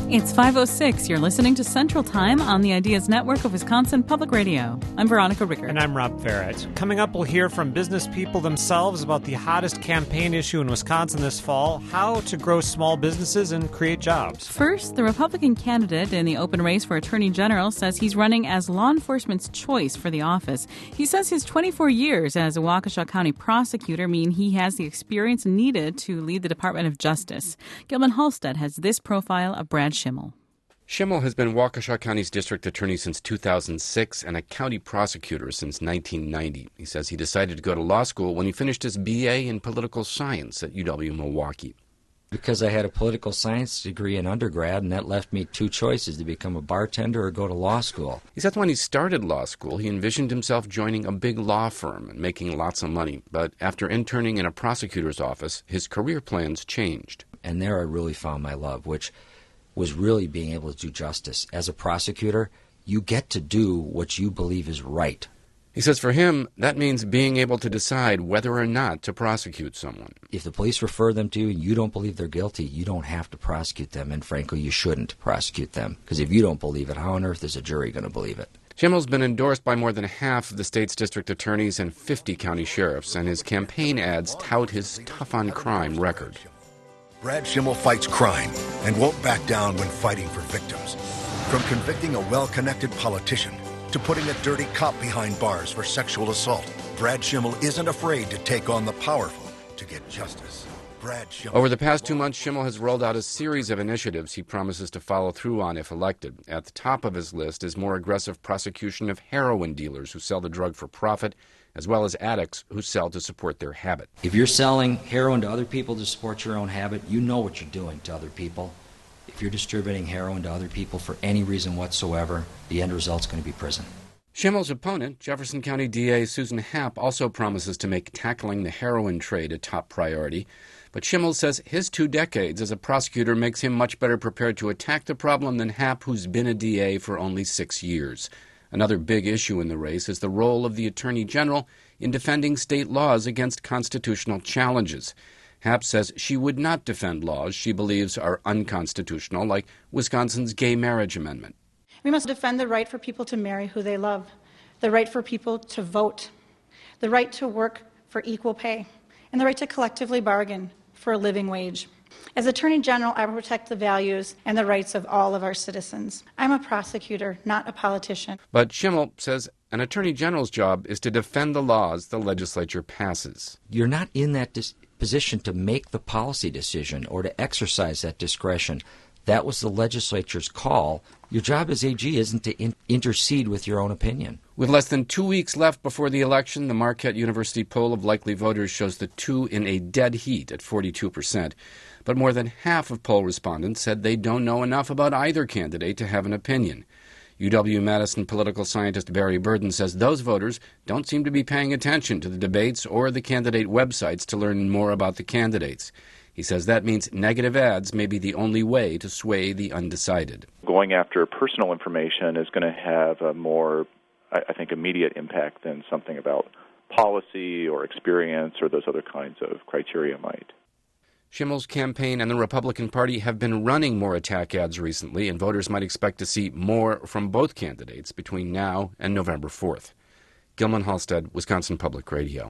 It's 5:06. You're listening to Central Time on the Ideas Network of Wisconsin Public Radio. I'm Veronica Rickert. And I'm Rob Farrett. Coming up, we'll hear from business people themselves about the hottest campaign issue in Wisconsin this fall, how to grow small businesses and create jobs. First, the Republican candidate in the open race for Attorney General says he's running as law enforcement's choice for the office. He says his 24 years as a Waukesha County prosecutor mean he has the experience needed to lead the Department of Justice. Gilman Halstead has this profile of Brad Schimmel. Schimmel has been Waukesha County's district attorney since 2006 and a county prosecutor since 1990. He says he decided to go to law school when he finished his B.A. in political science at UW-Milwaukee. Because I had a political science degree in undergrad, and that left me two choices, to become a bartender or go to law school. He says when he started law school, he envisioned himself joining a big law firm and making lots of money. But after interning in a prosecutor's office, his career plans changed. And there I really found my love, which was really being able to do justice. As a prosecutor, you get to do what you believe is right. He says for him, that means being able to decide whether or not to prosecute someone. If the police refer them to you and you don't believe they're guilty, you don't have to prosecute them, and frankly, you shouldn't prosecute them. Because if you don't believe it, how on earth is a jury going to believe it? Schimmel's been endorsed by more than half of the state's district attorneys and 50 county sheriffs, and his campaign ads tout his tough-on-crime record. Brad Schimmel fights crime and won't back down when fighting for victims. From convicting a well-connected politician to putting a dirty cop behind bars for sexual assault, Brad Schimmel isn't afraid to take on the powerful to get justice. Brad Schimmel. Over the past 2 months, Schimmel has rolled out a series of initiatives he promises to follow through on if elected. At the top of his list is more aggressive prosecution of heroin dealers who sell the drug for profit, as well as addicts who sell to support their habit. If you're selling heroin to other people to support your own habit, you know what you're doing to other people. If you're distributing heroin to other people for any reason whatsoever, the end result's going to be prison. Schimmel's opponent, Jefferson County DA Susan Happ, also promises to make tackling the heroin trade a top priority. But Schimmel says his 2 decades as a prosecutor makes him much better prepared to attack the problem than Happ, who's been a DA for only 6 years. Another big issue in the race is the role of the Attorney General in defending state laws against constitutional challenges. Happ says she would not defend laws she believes are unconstitutional, like Wisconsin's gay marriage amendment. We must defend the right for people to marry who they love, the right for people to vote, the right to work for equal pay, and the right to collectively bargain for a living wage. As Attorney General, I will protect the values and the rights of all of our citizens. I'm a prosecutor, not a politician. But Schimmel says an Attorney General's job is to defend the laws the legislature passes. You're not in that position to make the policy decision or to exercise that discretion. That was the legislature's call. Your job as AG isn't to intercede with your own opinion. With less than 2 weeks left before the election, the Marquette University poll of likely voters shows the two in a dead heat at 42%. But more than half of poll respondents said they don't know enough about either candidate to have an opinion. UW-Madison political scientist Barry Burden says those voters don't seem to be paying attention to the debates or the candidate websites to learn more about the candidates. He says that means negative ads may be the only way to sway the undecided. Going after personal information is going to have a more, I think, immediate impact than something about policy or experience or those other kinds of criteria might. Schimmel's campaign and the Republican Party have been running more attack ads recently, and voters might expect to see more from both candidates between now and November 4th. Gilman Halstead, Wisconsin Public Radio.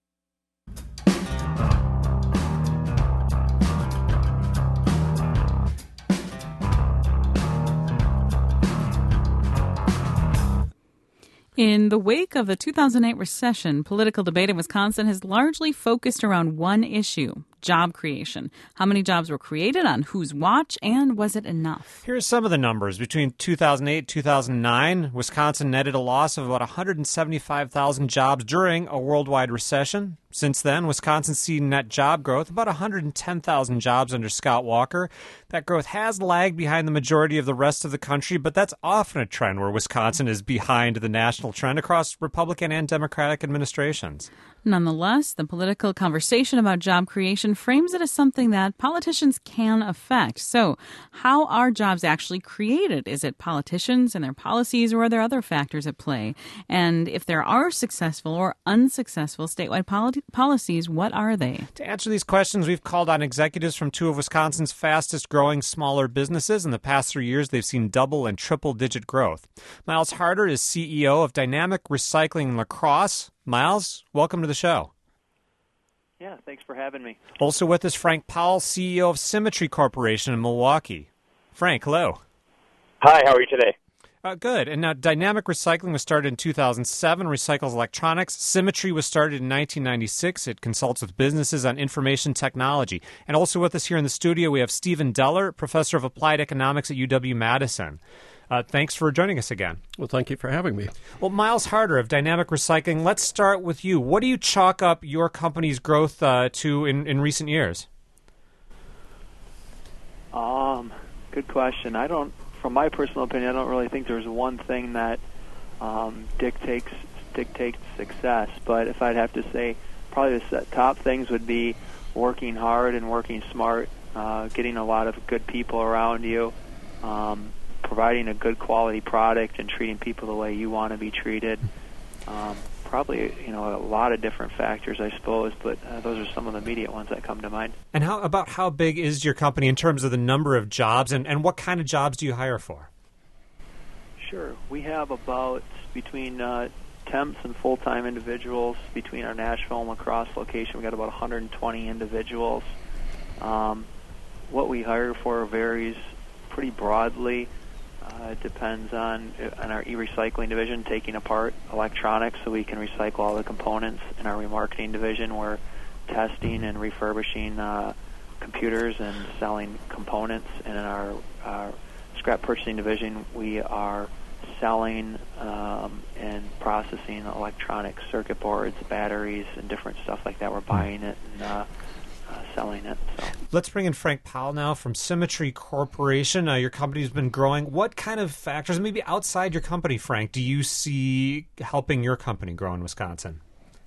In the wake of the 2008 recession, political debate in Wisconsin has largely focused around one issue: job creation. How many jobs were created, on whose watch, and was it enough? Here's some of the numbers. Between 2008 and 2009, Wisconsin netted a loss of about 175,000 jobs during a worldwide recession. Since then, Wisconsin's seen net job growth, about 110,000 jobs under Scott Walker. That growth has lagged behind the majority of the rest of the country, but that's often a trend where Wisconsin is behind the national trend across Republican and Democratic administrations. Nonetheless, the political conversation about job creation frames it as something that politicians can affect. So, how are jobs actually created? Is it politicians and their policies, or are there other factors at play? And if there are successful or unsuccessful statewide policies, what are they? To answer these questions, we've called on executives from two of Wisconsin's fastest growing smaller businesses. In the past 3 years, they've seen double and triple digit growth. Miles Harder is CEO of Dynamic Recycling La Crosse. Miles, welcome to the show. Yeah, thanks for having me. Also with us, Frank Powell, CEO of Symmetry Corporation in Milwaukee. Frank, hello. Hi, how are you today? Good. And now Dynamic Recycling was started in 2007, recycles electronics. Symmetry was started in 1996. It consults with businesses on information technology. And also with us here in the studio, we have Stephen Deller, professor of applied economics at UW-Madison. Thanks for joining us again. Well, thank you for having me. Well, Miles Harder of Dynamic Recycling, let's start with you. What do you chalk up your company's growth to in recent years? Good question. From my personal opinion, I don't really think there's one thing that dictates success. But if I'd have to say, probably the top things would be working hard and working smart, getting a lot of good people around you, providing a good quality product and treating people the way you want to be treated. Probably, a lot of different factors, I suppose, but those are some of the immediate ones that come to mind. And how big is your company in terms of the number of jobs, and what kind of jobs do you hire for? Sure. We have about between temps and full-time individuals between our Nashville and La Crosse location. We've got about 120 individuals. What we hire for varies pretty broadly. It depends on our e-recycling division, taking apart electronics so we can recycle all the components. In our remarketing division, we're testing and refurbishing computers and selling components. And in our scrap purchasing division, we are selling and processing electronic circuit boards, batteries, and different stuff like that. We're buying it and selling it. So. Let's bring in Frank Powell now from Symmetry Corporation. Your company's been growing. What kind of factors, maybe outside your company, Frank, do you see helping your company grow in Wisconsin?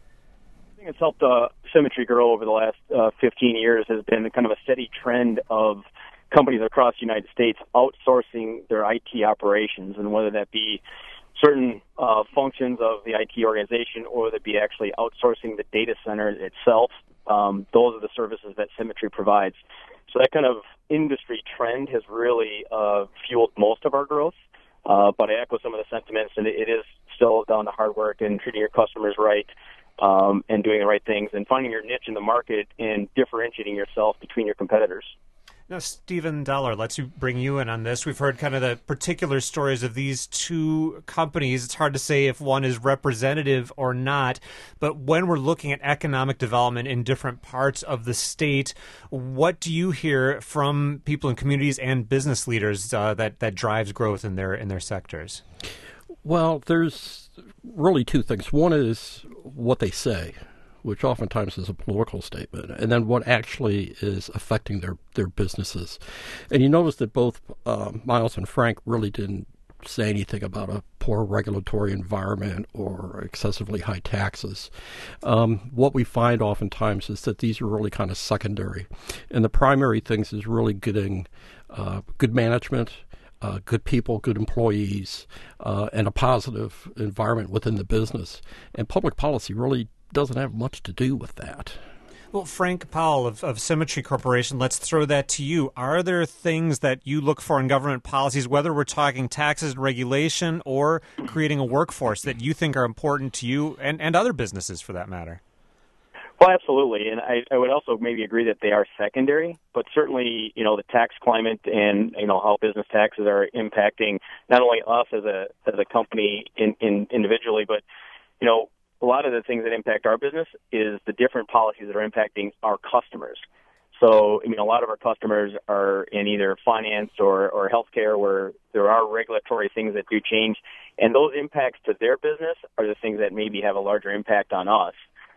I think it's helped Symmetry grow over the last 15 years has been kind of a steady trend of companies across the United States outsourcing their IT operations, and whether that be certain functions of the IT organization or that be actually outsourcing the data center itself. Those are the services that Symmetry provides. So that kind of industry trend has really fueled most of our growth. But I echo some of the sentiments, and it is still down to hard work and treating your customers right and doing the right things and finding your niche in the market and differentiating yourself between your competitors. Now, Stephen Deller, let's bring you in on this. We've heard kind of the particular stories of these two companies. It's hard to say if one is representative or not, but when we're looking at economic development in different parts of the state, what do you hear from people in communities and business leaders that drives growth in their sectors? Well, there's really two things. One is what they say, which oftentimes is a political statement, and then what actually is affecting their businesses. And you notice that both Miles and Frank really didn't say anything about a poor regulatory environment or excessively high taxes. What we find oftentimes is that these are really kind of secondary. And the primary things is really getting good management, good people, good employees, and a positive environment within the business. And public policy really doesn't have much to do with that. Well, Frank Powell of Symmetry Corporation, let's throw that to you. Are there things that you look for in government policies, whether we're talking taxes and regulation or creating a workforce, that you think are important to you and other businesses for that matter? Well, absolutely. And I would also maybe agree that they are secondary, but certainly, the tax climate and, how business taxes are impacting not only us as a company individually, but, a lot of the things that impact our business is the different policies that are impacting our customers. So, a lot of our customers are in either finance or healthcare where there are regulatory things that do change, and those impacts to their business are the things that maybe have a larger impact on us.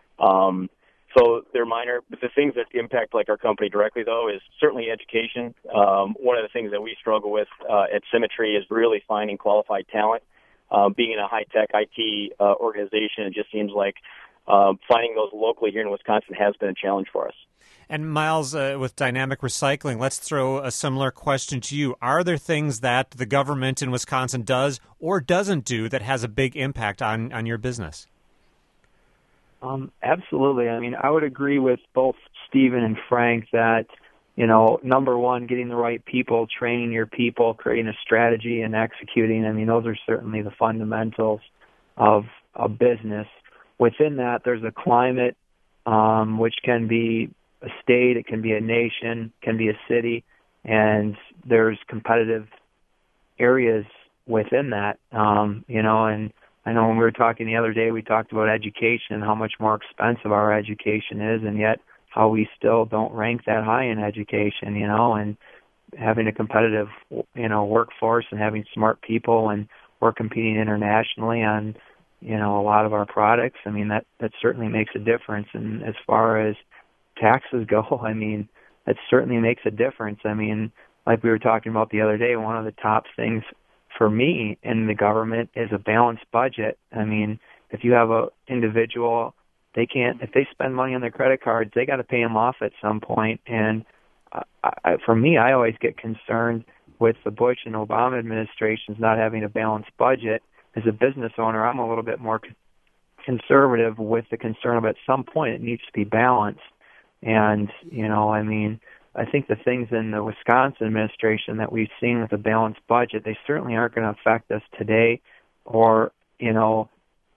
So they're minor, but the things that impact like our company directly, though, is certainly education. One of the things that we struggle with at Symmetry is really finding qualified talent. Being in a high-tech IT organization, it just seems like finding those locally here in Wisconsin has been a challenge for us. And Miles, with dynamic recycling, let's throw a similar question to you. Are there things that the government in Wisconsin does or doesn't do that has a big impact on your business? Absolutely. I mean, I would agree with both Stephen and Frank that, number one, getting the right people, training your people, creating a strategy and executing. I mean, those are certainly the fundamentals of a business. Within that, there's a climate, which can be a state, it can be a nation, can be a city, and there's competitive areas within that, and I know when we were talking the other day, we talked about education and how much more expensive our education is, and yet how we still don't rank that high in education, and having a competitive, workforce and having smart people, and we're competing internationally on, a lot of our products. I mean, that certainly makes a difference. And as far as taxes go, I mean, that certainly makes a difference. I mean, like we were talking about the other day, one of the top things for me in the government is a balanced budget. I mean, if you have a individual, if they spend money on their credit cards, they got to pay them off at some point. And for me, I always get concerned with the Bush and Obama administrations not having a balanced budget. As a business owner, I'm a little bit more conservative with the concern of at some point it needs to be balanced. And, I think the things in the Wisconsin administration that we've seen with a balanced budget, they certainly aren't going to affect us today or, 2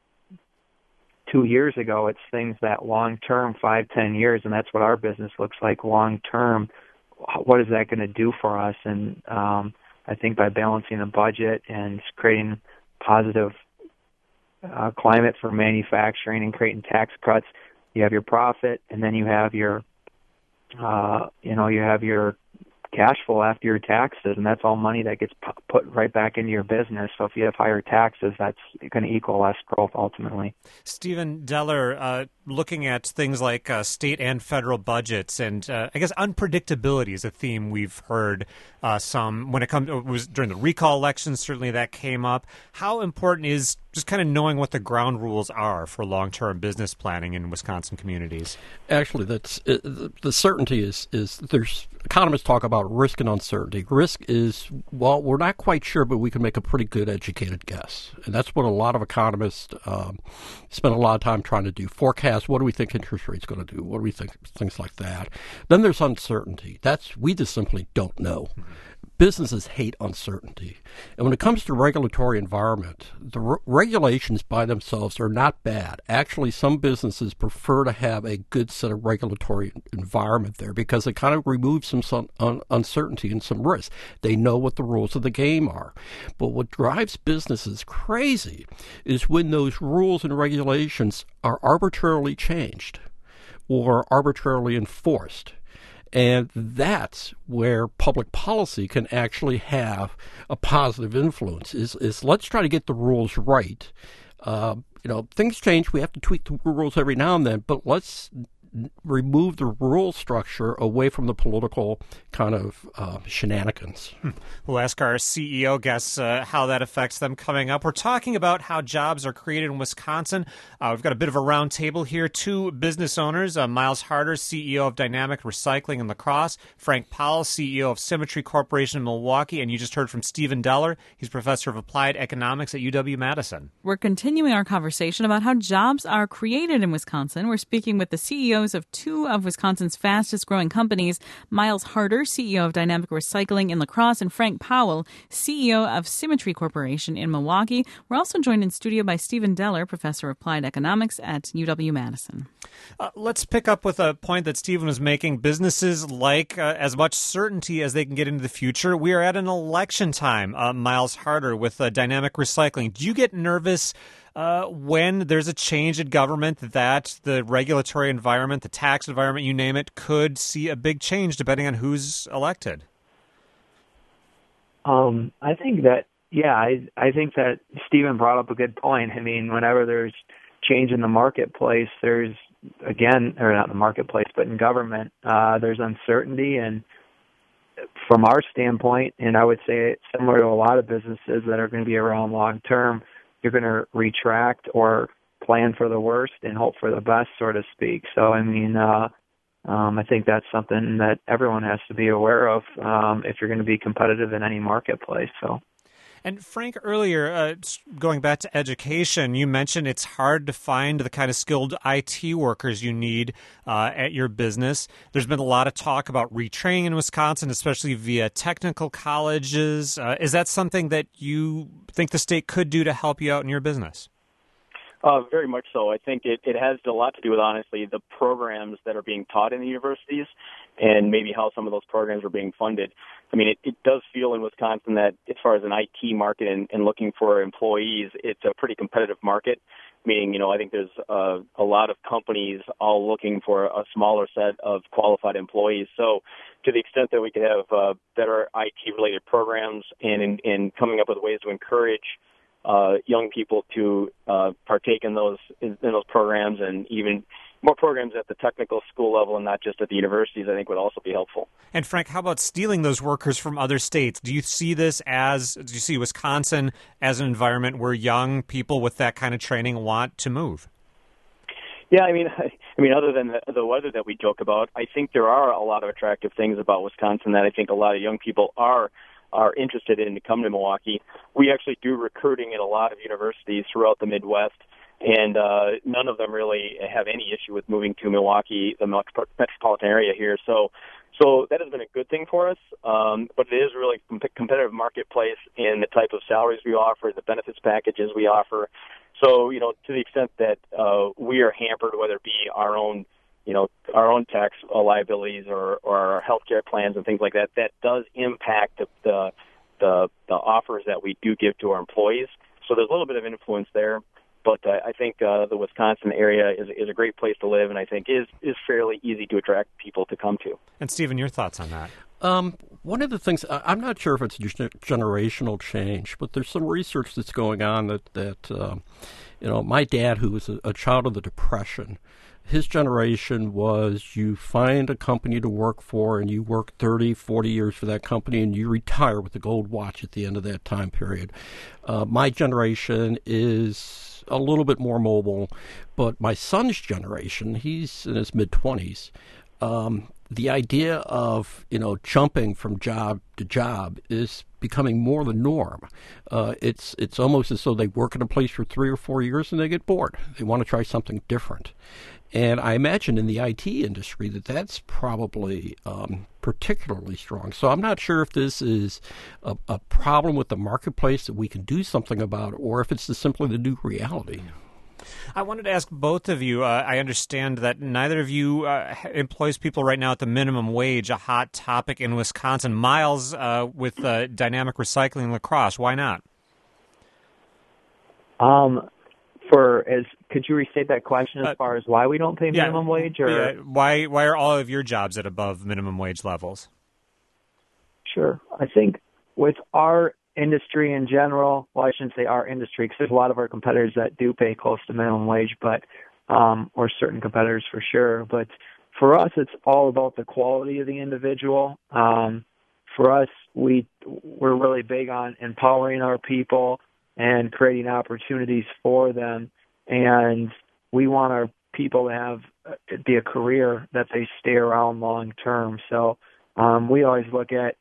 years ago. It's things that long-term, 5-10 years, and that's what our business looks like long-term. What is that going to do for us? And I think by balancing the budget and creating positive climate for manufacturing and creating tax cuts, you have your profit, and then you have your you have your cash flow after your taxes, and that's all money that gets put right back into your business. So if you have higher taxes, that's going to equal less growth ultimately. Stephen Deller, looking at things like state and federal budgets, and I guess unpredictability is a theme we've heard some when it was during the recall elections. Certainly that came up. How important is just kind of knowing what the ground rules are for long-term business planning in Wisconsin communities? Actually, that's the certainty is there's economists talk about risk and uncertainty. Risk is, well, we're not quite sure, but we can make a pretty good educated guess. And that's what a lot of economists spend a lot of time trying to do. Forecast, what do we think interest rates going to do? What do we think? Things like that. Then there's uncertainty. We just simply don't know. Businesses hate uncertainty. And when it comes to regulatory environment, the regulations by themselves are not bad. Actually, some businesses prefer to have a good set of regulatory environment there because it kind of removes some uncertainty and some risk. They know what the rules of the game are. But what drives businesses crazy is when those rules and regulations are arbitrarily changed or arbitrarily enforced. And that's where public policy can actually have a positive influence. Is let's try to get the rules right. Things change. We have to tweak the rules every now and then, but let's remove the rule structure away from the political kind of shenanigans. We'll ask our CEO guests how that affects them coming up. We're talking about how jobs are created in Wisconsin. We've got a bit of a round table here. Two business owners, Miles Harder, CEO of Dynamic Recycling in La Crosse, Frank Powell, CEO of Symmetry Corporation in Milwaukee, and you just heard from Stephen Deller. He's professor of applied economics at UW-Madison. We're continuing our conversation about how jobs are created in Wisconsin. We're speaking with the CEO of two of Wisconsin's fastest growing companies, Miles Harder, CEO of Dynamic Recycling in La Crosse, and Frank Powell, CEO of Symmetry Corporation in Milwaukee. We're also joined in studio by Stephen Deller, professor of applied economics at UW-Madison. Let's pick up with a point that Stephen was making. Businesses like as much certainty as they can get into the future. We are at an election time, Miles Harder, with Dynamic Recycling. Do you get nervous when there's a change in government that the regulatory environment, the tax environment, you name it, could see a big change depending on who's elected? I think that Stephen brought up a good point. I mean, whenever there's change in the marketplace, there's, or not in the marketplace, but in government, there's uncertainty. And from our standpoint, and I would say it's similar to a lot of businesses that are going to be around long term, you're going to retract or plan for the worst and hope for the best, so to speak. So, I mean, I think that's something that everyone has to be aware of if you're going to be competitive in any marketplace. So. And Frank, earlier, going back to education, you mentioned it's hard to find the kind of skilled IT workers you need at your business. There's been a lot of talk about retraining in Wisconsin, especially via technical colleges. Is that something that you think the state could do to help you out in your business? Very much so. I think it has a lot to do with, honestly, the programs that are being taught in the universities and maybe how some of those programs are being funded. I mean, it does feel in Wisconsin that as far as an IT market and looking for employees, it's a pretty competitive market, meaning, I think there's a lot of companies all looking for a smaller set of qualified employees. So to the extent that we could have better IT-related programs and coming up with ways to encourage young people to partake in those programs, and even more programs at the technical school level and not just at the universities, I think would also be helpful. And Frank, how about stealing those workers from other states? Do you see Wisconsin as an environment where young people with that kind of training want to move? Yeah, I mean, other than the weather that we joke about, I think there are a lot of attractive things about Wisconsin that I think a lot of young people are interested in to come to Milwaukee. We actually do recruiting at a lot of universities throughout the Midwest, and none of them really have any issue with moving to Milwaukee, the metropolitan area here. So that has been a good thing for us, but it is really a competitive marketplace in the type of salaries we offer, the benefits packages we offer. So, to the extent that we are hampered, whether it be our own tax liabilities or our healthcare plans and things like that, that does impact the offers that we do give to our employees. So there's a little bit of influence there. But I think the Wisconsin area is a great place to live, and I think is fairly easy to attract people to come to. And Stephen, your thoughts on that? One of the things, I'm not sure if it's generational change, but there's some research that's going on that my dad, who was a child of the Depression, his generation was you find a company to work for and you work 30, 40 years for that company and you retire with a gold watch at the end of that time period. My generation is a little bit more mobile, but my son's generation, he's in his mid-20s. The idea of, jumping from job to job is becoming more the norm. It's almost as though they work in a place for 3 or 4 years and they get bored. They want to try something different. And I imagine in the IT industry that's probably particularly strong. So I'm not sure if this is a problem with the marketplace that we can do something about, or if it's simply the new reality. I wanted to ask both of you, I understand that neither of you employs people right now at the minimum wage, a hot topic in Wisconsin. Miles, with Dynamic Recycling La Crosse, why not? Could you restate that question as far as why we don't pay minimum wage? Or why are all of your jobs at above minimum wage levels? Sure. I think with our industry in general, well, I shouldn't say our industry, because there's a lot of our competitors that do pay close to minimum wage, but or certain competitors for sure. But for us, it's all about the quality of the individual. For us, we're really big on empowering our people and creating opportunities for them. And we want our people to have be a career that they stay around long term. So we always look at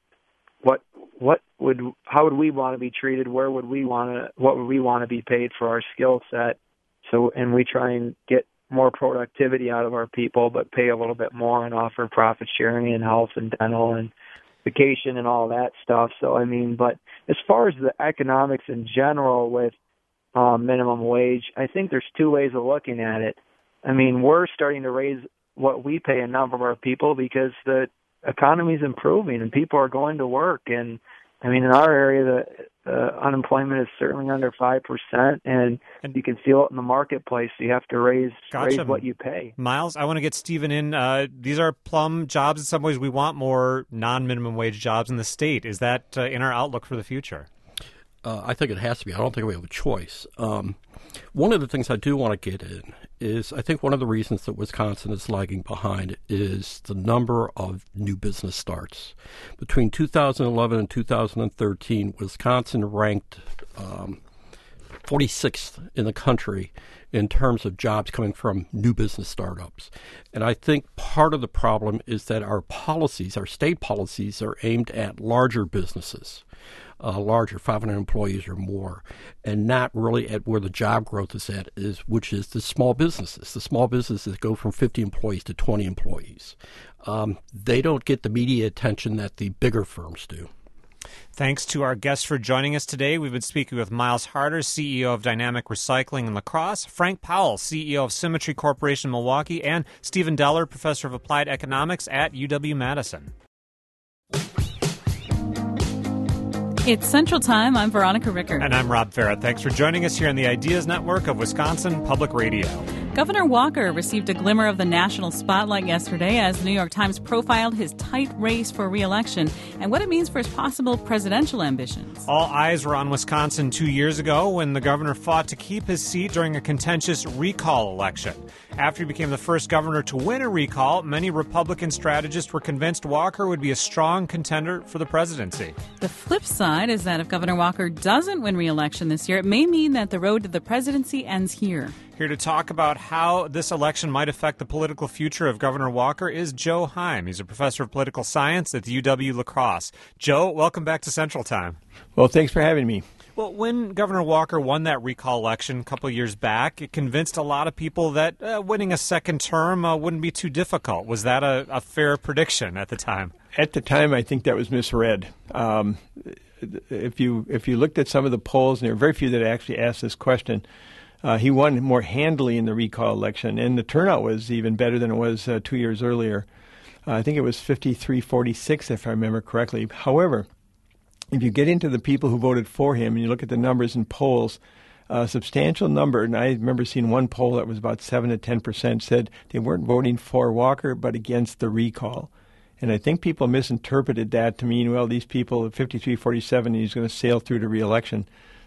how would we want to be treated? What would we want to be paid for our skill set? So, and we try and get more productivity out of our people, but pay a little bit more and offer profit sharing and health and dental and vacation and all that stuff. So, but as far as the economics in general with minimum wage, I think there's two ways of looking at it. We're starting to raise what we pay a number of our people because the economy is improving and people are going to work. And in our area, the unemployment is certainly under 5%, and you can feel it in the marketplace. So you have to raise what you pay. Miles, I want to get Stephen in. These are plum jobs. In some ways, we want more non-minimum wage jobs in the state. Is that in our outlook for the future? I think it has to be. I don't think we have a choice. One of the things I do want to get in is I think one of the reasons that Wisconsin is lagging behind is the number of new business starts. Between 2011 and 2013, Wisconsin ranked 46th in the country in terms of jobs coming from new business startups. And I think part of the problem is that our policies, our state policies, are aimed at larger businesses, larger, 500 employees or more, and not really at where the job growth is at, which is the small businesses. The small businesses go from 50 employees to 20 employees. They don't get the media attention that the bigger firms do. Thanks to our guests for joining us today. We've been speaking with Miles Harder, CEO of Dynamic Recycling in La Crosse, Frank Powell, CEO of Symmetry Corporation Milwaukee, and Stephen Deller, Professor of Applied Economics at UW-Madison. It's Central Time. I'm Veronica Ricker. And I'm Rob Farrett. Thanks for joining us here on the Ideas Network of Wisconsin Public Radio. Governor Walker received a glimmer of the national spotlight yesterday as the New York Times profiled his tight race for re-election and what it means for his possible presidential ambitions. All eyes were on Wisconsin 2 years ago when the governor fought to keep his seat during a contentious recall election. After he became the first governor to win a recall, many Republican strategists were convinced Walker would be a strong contender for the presidency. The flip side is that if Governor Walker doesn't win re-election this year, it may mean that the road to the presidency ends here. Here to talk about how this election might affect the political future of Governor Walker is Joe Heim. He's a professor of political science at the UW-La Crosse. Joe, welcome back to Central Time. Well, thanks for having me. Well, when Governor Walker won that recall election a couple of years back, it convinced a lot of people that winning a second term wouldn't be too difficult. Was that a fair prediction at the time? At the time, I think that was misread. If you looked at some of the polls, and there are very few that actually asked this question, he won more handily in the recall election, and the turnout was even better than it was 2 years earlier. I think it was 53-46, if I remember correctly. However, if you get into the people who voted for him and you look at the numbers in polls, a substantial number, and I remember seeing one poll that was about 7 to 10%, said they weren't voting for Walker but against the recall. And I think people misinterpreted that to mean, well, these people, 53-47, he's going to sail through to re-election.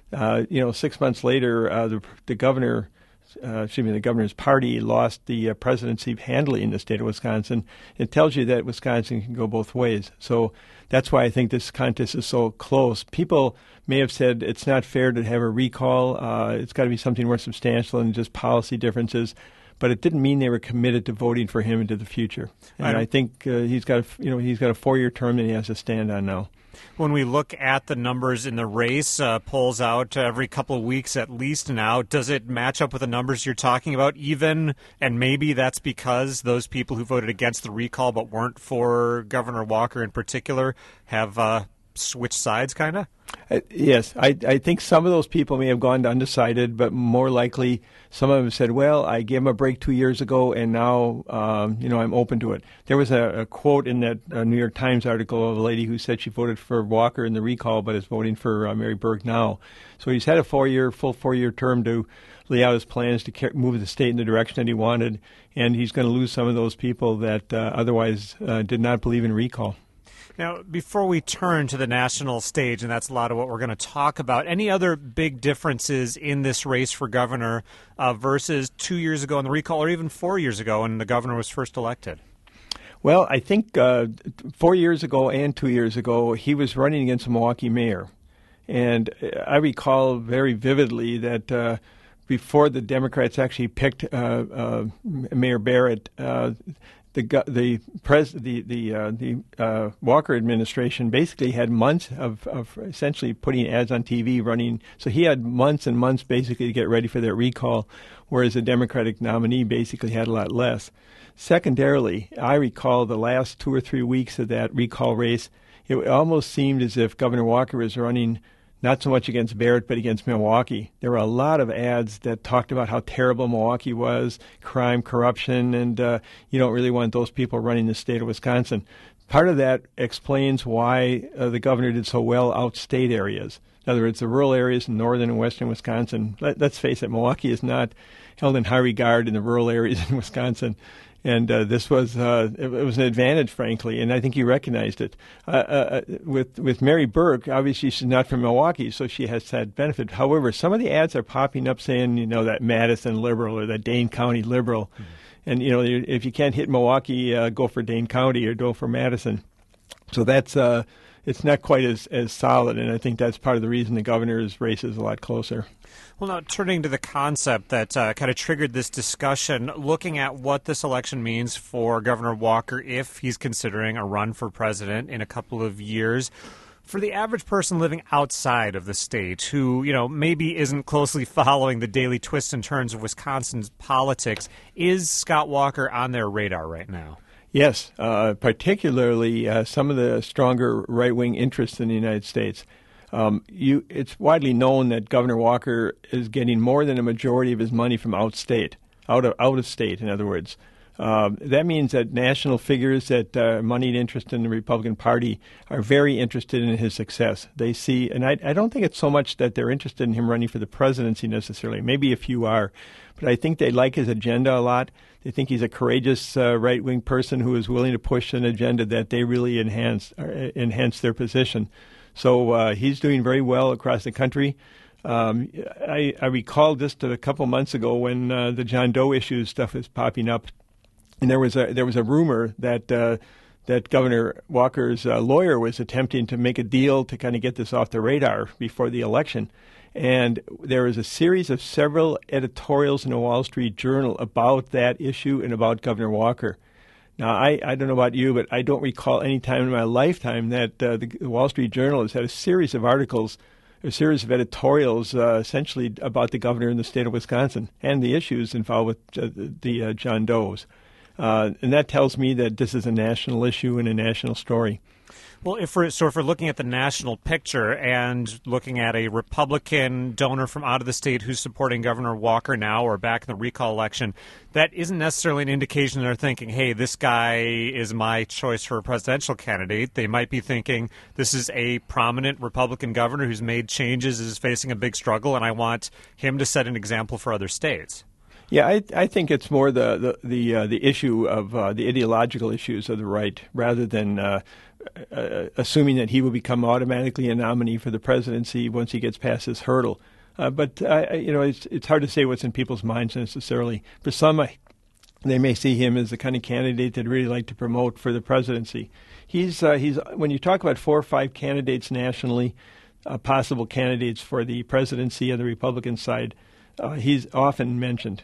6 months later, the governor's party lost the presidency handily in the state of Wisconsin. It tells you that Wisconsin can go both ways. So that's why I think this contest is so close. People may have said it's not fair to have a recall. It's got to be something more substantial than just policy differences. But it didn't mean they were committed to voting for him into the future. And I think he's got a 4-year term that he has to stand on now. When we look at the numbers in the race, polls out every couple of weeks at least now, does it match up with the numbers you're talking about even? And maybe that's because those people who voted against the recall but weren't for Governor Walker in particular have switched sides, kind of? Yes. I think some of those people may have gone to undecided, but more likely some of them said, well, I gave him a break 2 years ago, and now, I'm open to it. There was a quote in that New York Times article of a lady who said she voted for Walker in the recall, but is voting for Mary Burke now. So he's had a full 4-year term to lay out his plans to move the state in the direction that he wanted, and he's going to lose some of those people that otherwise did not believe in recall. Now, before we turn to the national stage, and that's a lot of what we're going to talk about, any other big differences in this race for governor versus 2 years ago in the recall or even 4 years ago when the governor was first elected? Well, I think 4 years ago and 2 years ago, he was running against a Milwaukee mayor. And I recall very vividly that before the Democrats actually picked Mayor Barrett, the Walker administration basically had months of essentially putting ads on TV running. So he had months and months basically to get ready for that recall, whereas the Democratic nominee basically had a lot less. Secondarily, I recall the last 2 or 3 weeks of that recall race, it almost seemed as if Governor Walker was running not so much against Barrett, but against Milwaukee. There were a lot of ads that talked about how terrible Milwaukee was, crime, corruption, and you don't really want those people running the state of Wisconsin. Part of that explains why the governor did so well outstate areas. In other words, the rural areas in northern and western Wisconsin. Let's face it, Milwaukee is not held in high regard in the rural areas in Wisconsin. And this was it was an advantage, frankly, and I think he recognized it. With Mary Burke, obviously she's not from Milwaukee, so she has had benefit. However, some of the ads are popping up saying, that Madison liberal or that Dane County liberal. Mm-hmm. And, if you can't hit Milwaukee, go for Dane County or go for Madison. So that's it's not quite as solid, and I think that's part of the reason the governor's race is a lot closer. Well, now, turning to the concept that kind of triggered this discussion, looking at what this election means for Governor Walker if he's considering a run for president in a couple of years. For the average person living outside of the state who, maybe isn't closely following the daily twists and turns of Wisconsin's politics, is Scott Walker on their radar right now? Yes, particularly some of the stronger right-wing interests in the United States. It's widely known that Governor Walker is getting more than a majority of his money from out of state, in other words. That means that national figures that are moneyed interest in the Republican Party are very interested in his success. They see, and I don't think it's so much that they're interested in him running for the presidency necessarily. Maybe a few are, but I think they like his agenda a lot. They think he's a courageous right-wing person who is willing to push an agenda that they really enhance their position. So he's doing very well across the country. I recall just a couple months ago when the John Doe issue stuff was popping up, and there was a rumor that Governor Walker's lawyer was attempting to make a deal to kind of get this off the radar before the election. And there was a series of several editorials in the Wall Street Journal about that issue and about Governor Walker. Now, I don't know about you, but I don't recall any time in my lifetime that the Wall Street Journal has had a series of articles, a series of editorials essentially about the governor in the state of Wisconsin and the issues involved with the John Does. And that tells me that this is a national issue and a national story. Well, if we're looking at the national picture and looking at a Republican donor from out of the state who's supporting Governor Walker now or back in the recall election, that isn't necessarily an indication they're thinking, hey, this guy is my choice for a presidential candidate. They might be thinking this is a prominent Republican governor who's made changes, is facing a big struggle, and I want him to set an example for other states. Yeah, I think it's more the issue of the ideological issues of the right rather than assuming that he will become automatically a nominee for the presidency once he gets past this hurdle. But it's hard to say what's in people's minds necessarily. For some, they may see him as the kind of candidate they'd really like to promote for the presidency. He's when you talk about 4 or 5 candidates nationally, possible candidates for the presidency on the Republican side, he's often mentioned.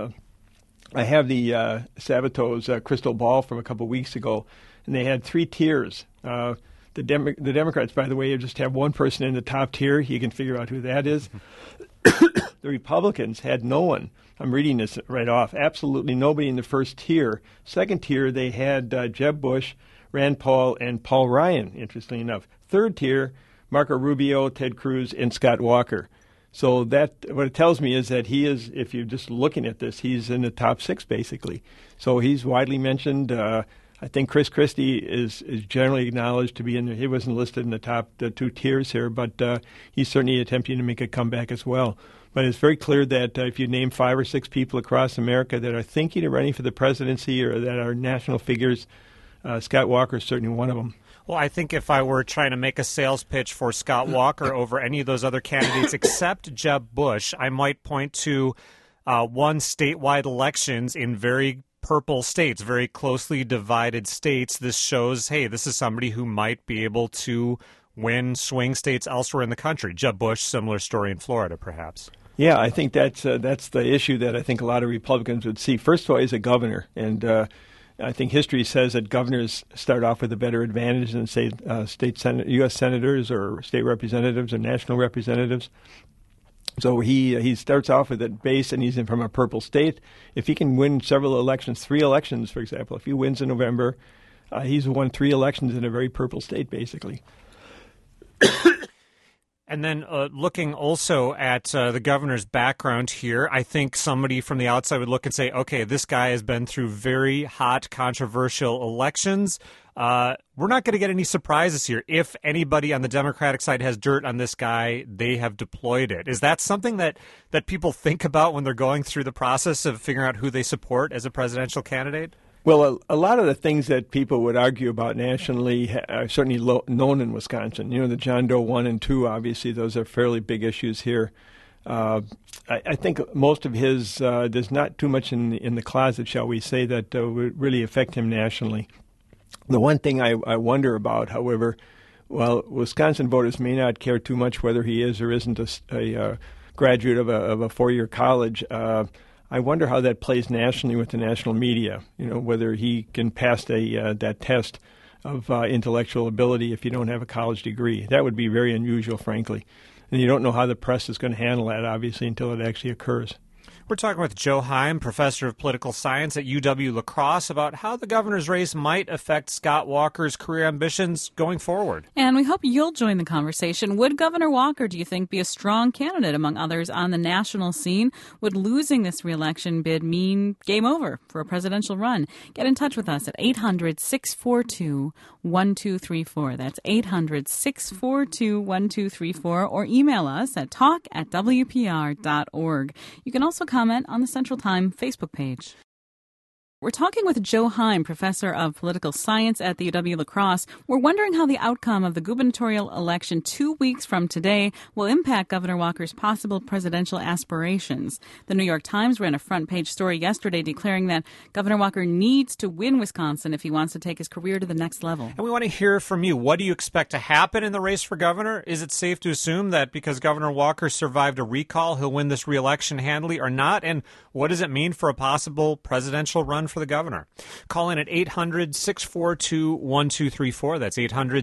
I have the Sabato's crystal ball from a couple of weeks ago, and they had 3 tiers. The Democrats, by the way, just have one person in the top tier. You can figure out who that is. The Republicans had no one. I'm reading this right off. Absolutely nobody in the first tier. Second tier, they had Jeb Bush, Rand Paul, and Paul Ryan, interestingly enough. Third tier, Marco Rubio, Ted Cruz, and Scott Walker. So that what it tells me is that he is, if you're just looking at this, he's in the top 6 basically. So he's widely mentioned. I think Chris Christie is generally acknowledged to be in there. He wasn't listed in the top 2 tiers here, but he's certainly attempting to make a comeback as well. But it's very clear that if you name 5 or 6 people across America that are thinking of running for the presidency or that are national figures, Scott Walker is certainly one of them. Well, I think if I were trying to make a sales pitch for Scott Walker over any of those other candidates except Jeb Bush, I might point to won statewide elections in very purple states, very closely divided states. This shows, hey, this is somebody who might be able to win swing states elsewhere in the country. Jeb Bush, similar story in Florida, perhaps. Yeah, I think that's the issue that I think a lot of Republicans would see. First of all, he's a governor, and I think history says that governors start off with a better advantage than, say, U.S. senators or state representatives or national representatives. So he starts off with that base, and he's from a purple state. If he can win several elections, 3 elections, for example, if he wins in November, he's won 3 elections in a very purple state, basically. And then looking also at the governor's background here, I think somebody from the outside would look and say, okay, this guy has been through very hot, controversial elections. We're not going to get any surprises here. If anybody on the Democratic side has dirt on this guy, they have deployed it. Is that something that people think about when they're going through the process of figuring out who they support as a presidential candidate? Well, a lot of the things that people would argue about nationally are certainly known in Wisconsin. You know, the John Doe 1 and 2, obviously, those are fairly big issues here. I think most of his, there's not too much in the closet, shall we say, that would really affect him nationally. The one thing I wonder about, however, while Wisconsin voters may not care too much whether he is or isn't a graduate of a four-year college, I wonder how that plays nationally with the national media. Whether he can pass that test of intellectual ability if you don't have a college degree. That would be very unusual, frankly. And you don't know how the press is going to handle that, obviously, until it actually occurs. We're talking with Joe Heim, professor of political science at UW-La Crosse, about how the governor's race might affect Scott Walker's career ambitions going forward. And we hope you'll join the conversation. Would Governor Walker, do you think, be a strong candidate among others on the national scene? Would losing this re-election bid mean game over for a presidential run? Get in touch with us at 800-642-1234. That's 800-642-1234, or email us at talk@wpr.org. You can also comment on the Central Time Facebook page. We're talking with Joe Heim, professor of political science at the UW-La Crosse. We're wondering how the outcome of the gubernatorial election 2 weeks from today will impact Governor Walker's possible presidential aspirations. The New York Times ran a front-page story yesterday declaring that Governor Walker needs to win Wisconsin if he wants to take his career to the next level. And we want to hear from you. What do you expect to happen in the race for governor? Is it safe to assume that because Governor Walker survived a recall, he'll win this re-election handily or not? And what does it mean for a possible presidential run for the governor? Call in at 800-642-1234. That's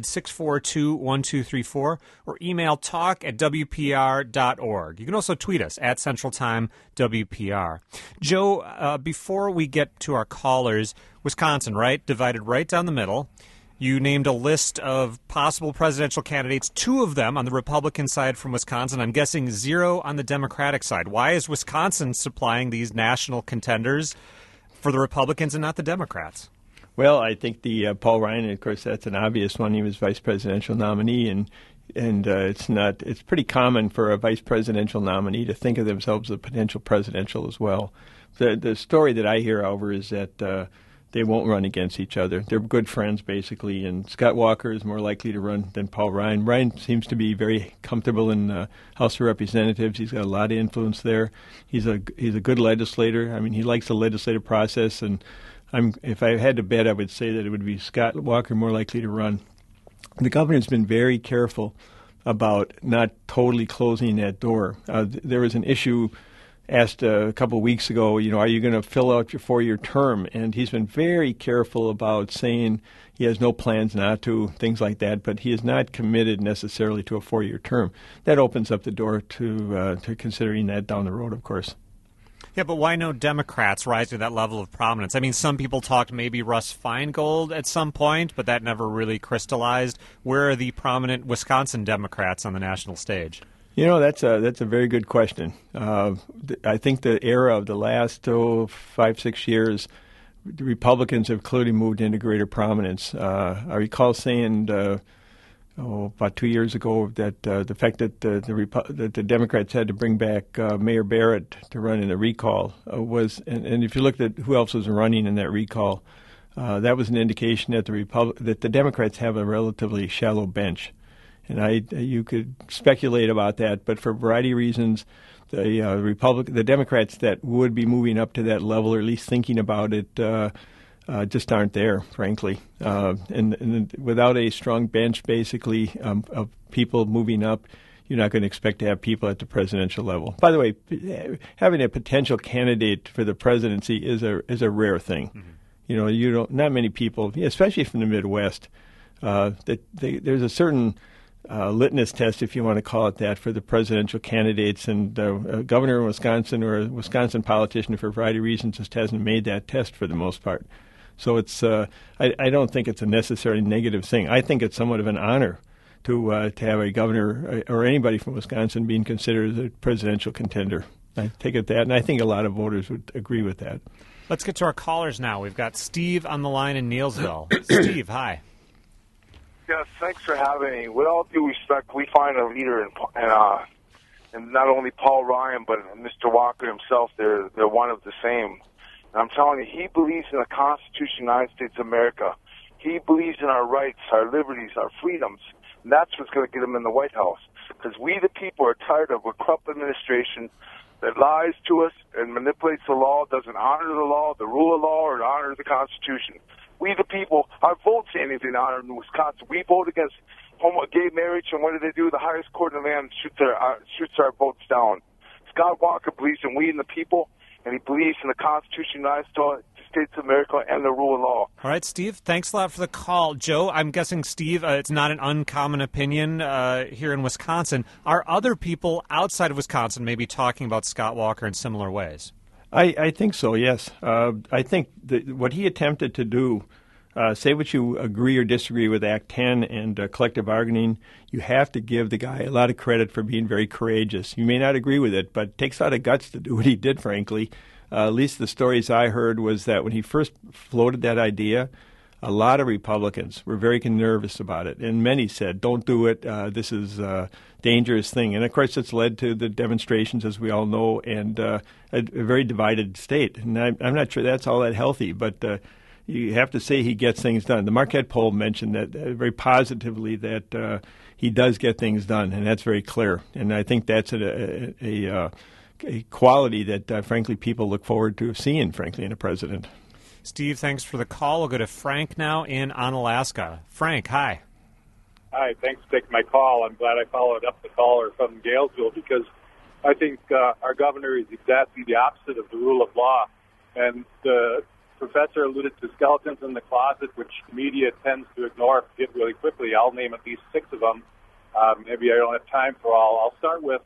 800-642-1234. Or email talk@wpr.org. You can also tweet us at Central Time WPR. Joe, before we get to our callers, Wisconsin, right? Divided right down the middle. You named a list of possible presidential candidates, 2 of them on the Republican side from Wisconsin. I'm guessing 0 on the Democratic side. Why is Wisconsin supplying these national contenders for the Republicans and not the Democrats? Well, I think the Paul Ryan, of course, that's an obvious one. He was vice presidential nominee, and it's pretty common for a vice presidential nominee to think of themselves as a potential presidential as well. The story that I hear over is that they won't run against each other. They're good friends, basically, and Scott Walker is more likely to run than Paul Ryan. Ryan seems to be very comfortable in the House of Representatives. He's got a lot of influence there. He's a good legislator. I mean, he likes the legislative process, and if I had to bet, I would say that it would be Scott Walker more likely to run. The governor's been very careful about not totally closing that door. There was an issue asked a couple of weeks ago, are you going to fill out your 4-year term? And he's been very careful about saying he has no plans not to, things like that, but he is not committed necessarily to a 4-year term. That opens up the door to considering that down the road, of course. Yeah, but why no Democrats rise to that level of prominence? I mean, some people talked maybe Russ Feingold at some point, but that never really crystallized. Where are the prominent Wisconsin Democrats on the national stage? That's a very good question. I think the era of the last 5-6 years, the Republicans have clearly moved into greater prominence. I recall saying about 2 years ago that the fact that the Democrats had to bring back Mayor Barrett to run in the recall was, and if you looked at who else was running in that recall, that was an indication that the Democrats have a relatively shallow bench. And you could speculate about that, but for a variety of reasons, the Democrats that would be moving up to that level, or at least thinking about it, just aren't there, frankly. And without a strong bench, basically, of people moving up, you're not going to expect to have people at the presidential level. By the way, having a potential candidate for the presidency is a rare thing. Mm-hmm. Not many people, especially from the Midwest, there's a certain litmus test, if you want to call it that, for the presidential candidates, and a governor in Wisconsin or a Wisconsin politician, for a variety of reasons, just hasn't made that test for the most part. So it's I don't think it's a necessarily negative thing. I think it's somewhat of an honor to have a governor or anybody from Wisconsin being considered as a presidential contender. I take it that, and I think a lot of voters would agree with that. Let's get to our callers now. We've got Steve on the line in Neilsville. Steve, hi. Yes, thanks for having me. With all due respect, we find a leader in not only Paul Ryan, but Mr. Walker himself. They're one of the same. And I'm telling you, he believes in the Constitution of the United States of America. He believes in our rights, our liberties, our freedoms. And that's what's going to get him in the White House. Because we, the people, are tired of a corrupt administration that lies to us and manipulates the law, doesn't honor the law, the rule of law, or honor the Constitution. We, the people, our votes ain't anything honored in Wisconsin. We vote against gay marriage, and what do they do? The highest court in the land shoots our votes down. Scott Walker believes in we and the people, and he believes in the Constitution of the United States of America and the rule of law. All right, Steve, thanks a lot for the call. Joe, I'm guessing, Steve, it's not an uncommon opinion here in Wisconsin. Are other people outside of Wisconsin maybe talking about Scott Walker in similar ways? I think so, yes. I think what he attempted to do, say what you agree or disagree with Act 10 and collective bargaining, you have to give the guy a lot of credit for being very courageous. You may not agree with it, but it takes a lot of guts to do what he did, frankly. At least the stories I heard was that when he first floated that idea, a lot of Republicans were very nervous about it, and many said, don't do it, this is a dangerous thing. And, of course, it's led to the demonstrations, as we all know, and a very divided state. And I'm not sure that's all that healthy, but you have to say he gets things done. The Marquette poll mentioned that very positively that he does get things done, and that's very clear. And I think that's a quality that, frankly, people look forward to seeing, frankly, in a president. Steve, thanks for the call. We'll go to Frank now in Onalaska. Frank, hi. Hi, thanks for taking my call. I'm glad I followed up the caller from Galesville because I think our governor is exactly the opposite of the rule of law. And the professor alluded to skeletons in the closet, which the media tends to ignore and forget really quickly. I'll name at least 6 of them. Maybe I don't have time for all. I'll start with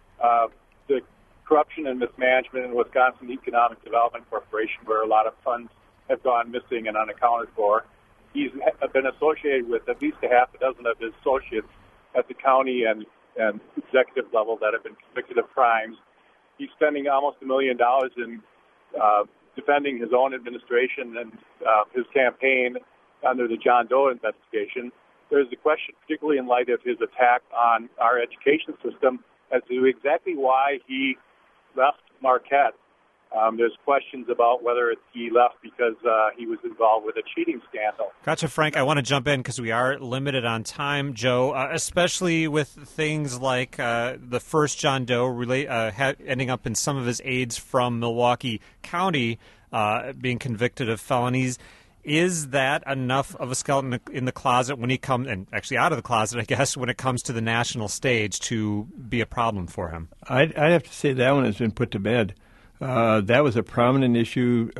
the corruption and mismanagement in Wisconsin Economic Development Corporation, where a lot of funds have gone missing and unaccounted for. He's been associated with at least a half a dozen of his associates at the county and executive level that have been convicted of crimes. He's spending almost $1 million in defending his own administration and his campaign under the John Doe investigation. There's the question, particularly in light of his attack on our education system, as to exactly why he left Marquette. There's questions about whether he left because he was involved with a cheating scandal. Gotcha, Frank. I want to jump in because we are limited on time, Joe, especially with things like the first John Doe ending up in some of his aides from Milwaukee County being convicted of felonies. Is that enough of a skeleton in the closet when he comes, and actually out of the closet, I guess, when it comes to the national stage to be a problem for him? I'd have to say that one has been put to bed. That was a prominent issue.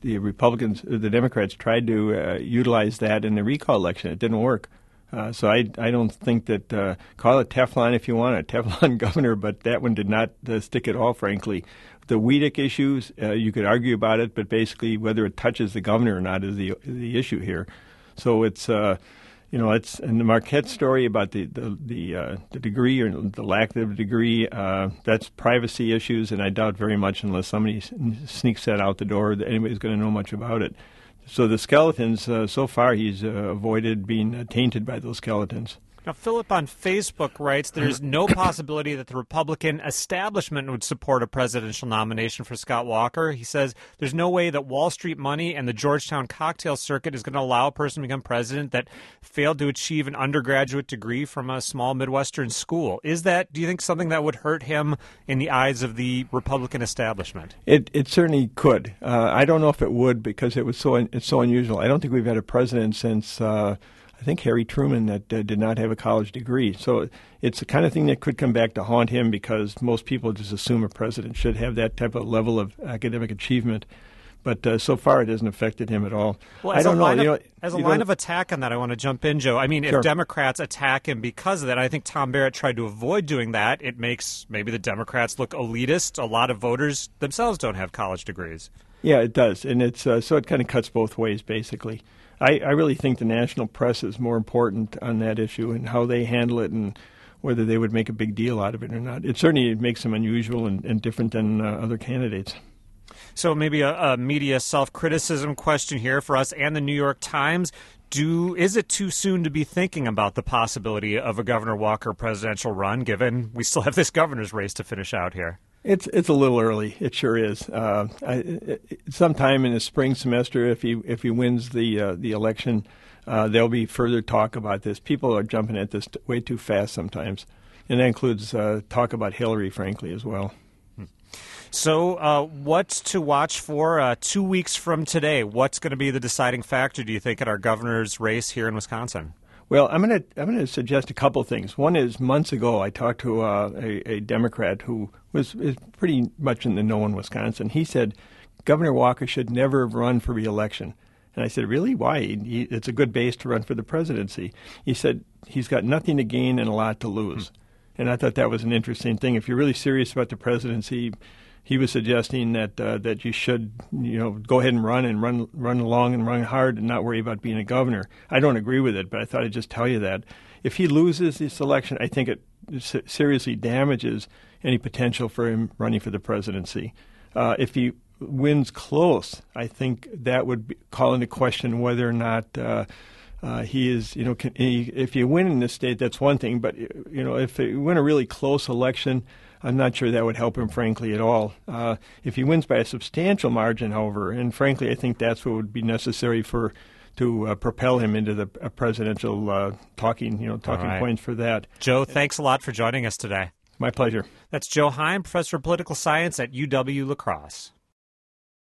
The Democrats tried to utilize that in the recall election. It didn't work. So I don't think that, call it Teflon if you want, a Teflon governor, but that one did not stick at all, frankly. The Weedick issues, you could argue about it, but basically whether it touches the governor or not is the issue here. So it's, it's in the Marquette story about the degree or the lack of degree, that's privacy issues, and I doubt very much unless somebody sneaks that out the door that anybody's going to know much about it. So the skeletons, so far he's avoided being tainted by those skeletons. Now, Philip on Facebook writes, there's no possibility that the Republican establishment would support a presidential nomination for Scott Walker. He says there's no way that Wall Street money and the Georgetown cocktail circuit is going to allow a person to become president that failed to achieve an undergraduate degree from a small Midwestern school. Is that, do you think, something that would hurt him in the eyes of the Republican establishment? It certainly could. I don't know if it would because it's so unusual. I don't think we've had a president since I think Harry Truman that did not have a college degree. So it's the kind of thing that could come back to haunt him because most people just assume a president should have that type of level of academic achievement. But so far it hasn't affected him at all. Well, I don't know. As a line of attack on that, I want to jump in, Joe. I mean, Sure. If Democrats attack him because of that, I think Tom Barrett tried to avoid doing that. It makes maybe the Democrats look elitist. A lot of voters themselves don't have college degrees. Yeah, it does. And it's so it kind of cuts both ways, basically. I really think the national press is more important on that issue and how they handle it and whether they would make a big deal out of it or not. It certainly makes them unusual and different than other candidates. So maybe a media self-criticism question here for us and the New York Times. Is it too soon to be thinking about the possibility of a Governor Walker presidential run, given we still have this governor's race to finish out here? It's a little early. It sure is. Sometime in the spring semester, if he wins the election, there'll be further talk about this. People are jumping at this way too fast sometimes, and that includes talk about Hillary, frankly, as well. So what's to watch for 2 weeks from today? What's going to be the deciding factor, do you think, at our governor's race here in Wisconsin? Well, I'm going to suggest a couple things. One is, months ago I talked to a Democrat who is pretty much in the know in Wisconsin. He said Governor Walker should never have run for re-election. And I said, really? Why? It's a good base to run for the presidency. He said he's got nothing to gain and a lot to lose. And I thought that was an interesting thing. If you're really serious about the presidency, he was suggesting that you should, go ahead and run along and run hard and not worry about being a governor. I don't agree with it, but I thought I'd just tell you that. If he loses this election, I think it seriously damages any potential for him running for the presidency. If he wins close, I think that would call into question whether or not he is, if you win in this state, that's one thing. But, if you win a really close election, I'm not sure that would help him, frankly, at all. If he wins by a substantial margin, however, and frankly, I think that's what would be necessary to propel him into the presidential talking points for that. Joe, thanks a lot for joining us today. My pleasure. That's Joe Heim, professor of political science at UW La Crosse.